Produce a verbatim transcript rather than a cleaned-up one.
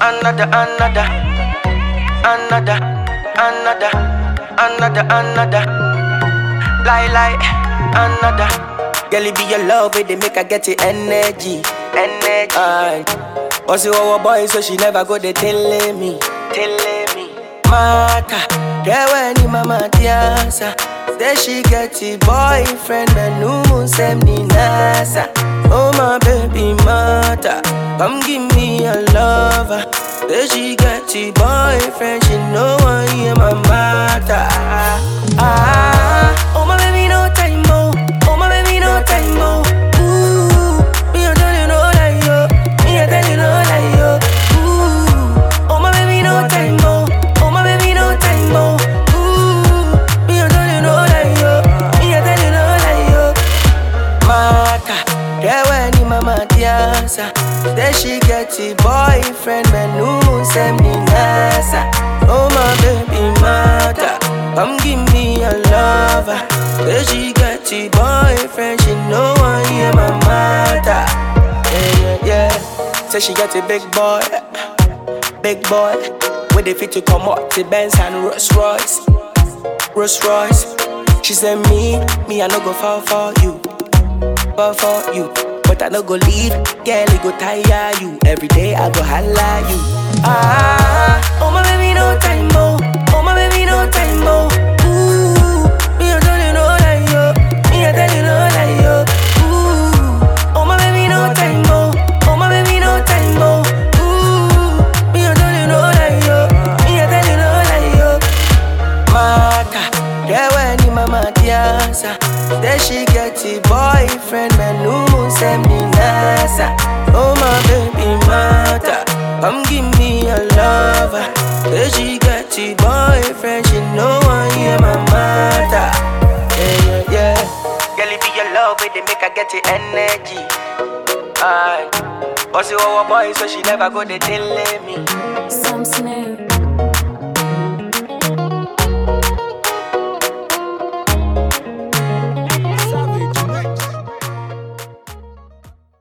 Another, another, another, another, another, another. Lie, lie, another. Girl, it be your love, it they make her get the energy, energy. And also our boy, so she never go they telling me, telling me. Mata, yeah when ni mama tiasa. Say she get the boyfriend, but no moon send ni nasa. Oh my baby mata, come give me a lover. Say she get the boyfriend, she know I am my mata. Ah, oh my baby no time mo, oh my baby no time mo. Ooh, me I tell you no lie yo, me I tell you no lie yo. Ooh, oh my baby no time mo, oh my baby no time mo. Ooh, me I tell you no lie yo, me I tell you no lie yo. Mata, yeah when ni mama tiasa. Say she get the boyfriend, man no send me nasa. Oh my baby mata, come give me a lover. Say she get the boyfriend, she know I am my mata. Yeah, yeah, yeah. Say she get a big boy, big boy. With the fit to come up to Benz and Rolls Royce, Rolls Royce. She said me, me I no go fall for you, fall for you. But I no go leave, girl, it go tire you. Every day I go holla you. Ah, oh my baby no time mo, oh my baby no time mo. Ooh, me I tell you no lie yo, me I tell you no lie yo. Ooh, oh my baby no time mo, oh my baby no time mo. Ooh, me I tell you no lie yo, me I tell you no lie yo. Mata, yeah when ni mama tiasa. Say she get the boyfriend, man no send me nasa. Oh my baby mata, come give me a lover. Say she get the boyfriend, she know I am my mata. Yeah, yeah, yeah. Girl, it be your love, it they make her get the energy. Aye. Also our boy, so she never go they telling me. Some snare.